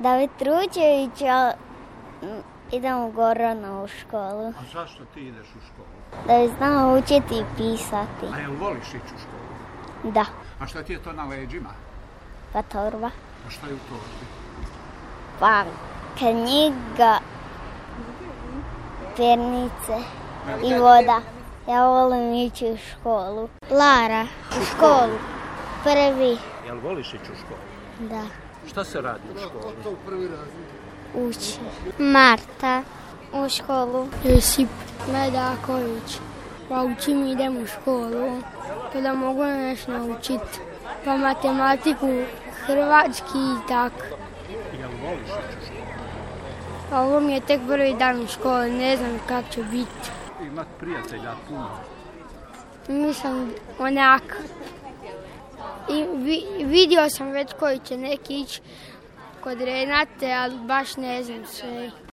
David Tručević, ali idem u Goranu u školu. A zašto ti ideš u školu? Da bi znao učiti i pisati. A jel voliš ići u školu? Da, A šta ti je to na leđima? pa torba. A šta je u torbi? Pa knjiga, pernice i voda. Ja volim ići u školu. Lara, u školu. Prvi, Jel voliš ići u školu? da, Šta se radi u školi? uči. Marta, u školu. Josip Medaković. Pa učim, idem u školu, kada mogu nešto naučiti. Pa matematiku, hrvatski i tako. Jel voliš ići u školu? Pa ovo mi je tek prvi dan u školi, ne znam kako će biti. Imat prijatelja puno. Mislim onak. I vidio sam već koji će neki ići kod Renate, ali baš ne znam sve.